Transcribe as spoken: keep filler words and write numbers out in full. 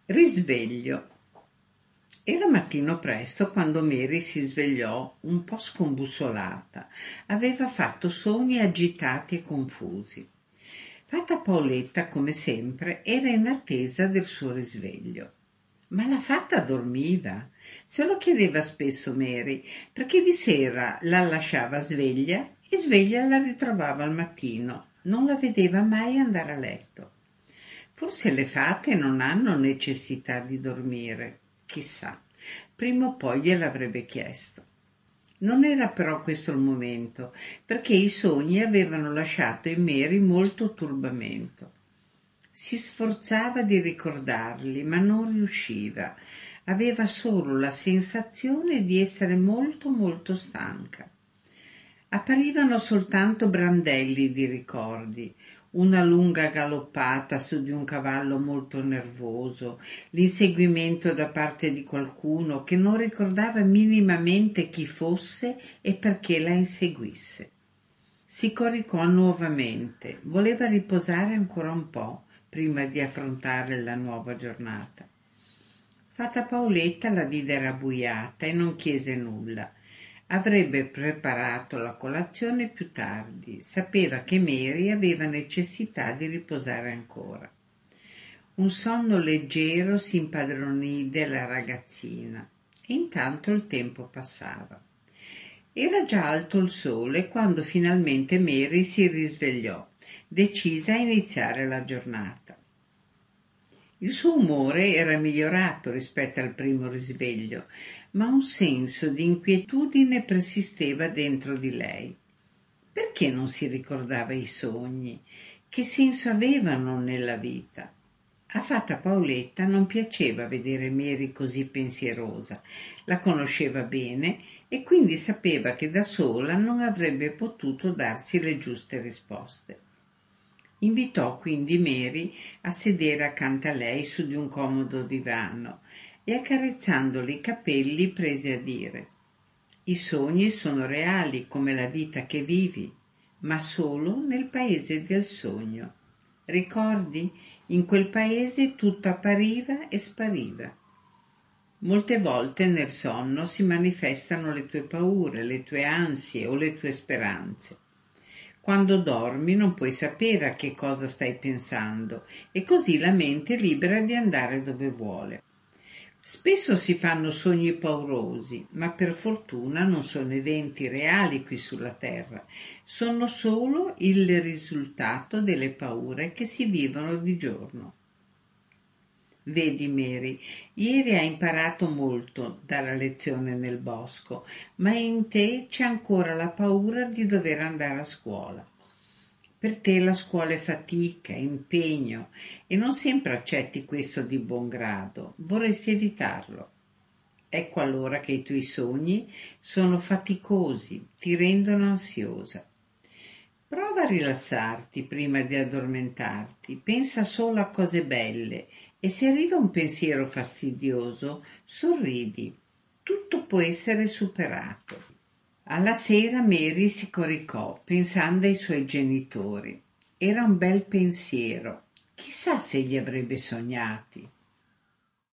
Risveglio. Era mattino presto quando Mary si svegliò un po' scombussolata. Aveva fatto sogni agitati e confusi. Fata Paoletta, come sempre, era in attesa del suo risveglio. Ma la fata dormiva. Se lo chiedeva spesso Mary, perché di sera la lasciava sveglia e sveglia la ritrovava al mattino. Non la vedeva mai andare a letto. Forse le fate non hanno necessità di dormire, chissà, prima o poi gliel'avrebbe chiesto. Non era però questo il momento, perché i sogni avevano lasciato in Mary molto turbamento. Si sforzava di ricordarli, ma non riusciva. Aveva solo la sensazione di essere molto molto stanca. Apparivano soltanto brandelli di ricordi, una lunga galoppata su di un cavallo molto nervoso, l'inseguimento da parte di qualcuno che non ricordava minimamente chi fosse e perché la inseguisse. Si coricò nuovamente, voleva riposare ancora un po' prima di affrontare la nuova giornata. Fata Paoletta la vide rabbuiata e non chiese nulla. Avrebbe preparato la colazione più tardi. Sapeva che Mary aveva necessità di riposare ancora. Un sonno leggero si impadronì della ragazzina e intanto il tempo passava. Era già alto il sole quando finalmente Mary si risvegliò, decisa a iniziare la giornata. Il suo umore era migliorato rispetto al primo risveglio, ma un senso di inquietudine persisteva dentro di lei. Perché non si ricordava i sogni? Che senso avevano nella vita? A Fata Paoletta non piaceva vedere Mary così pensierosa. La conosceva bene e quindi sapeva che da sola non avrebbe potuto darsi le giuste risposte. Invitò quindi Mary a sedere accanto a lei su di un comodo divano e accarezzandole i capelli prese a dire: «I sogni sono reali come la vita che vivi, ma solo nel paese del sogno. Ricordi? In quel paese tutto appariva e spariva. Molte volte nel sonno si manifestano le tue paure, le tue ansie o le tue speranze. Quando dormi non puoi sapere a che cosa stai pensando e così la mente è libera di andare dove vuole. Spesso si fanno sogni paurosi, ma per fortuna non sono eventi reali qui sulla terra, sono solo il risultato delle paure che si vivono di giorno. Vedi Mary, ieri hai imparato molto dalla lezione nel bosco, ma in te c'è ancora la paura di dover andare a scuola. Per te la scuola è fatica, impegno e non sempre accetti questo di buon grado, vorresti evitarlo. Ecco allora che i tuoi sogni sono faticosi, ti rendono ansiosa. Prova a rilassarti prima di addormentarti, pensa solo a cose belle e se arriva un pensiero fastidioso, sorridi, tutto può essere superato. Alla sera Mary si coricò pensando ai suoi genitori. Era un bel pensiero, chissà se li avrebbe sognati.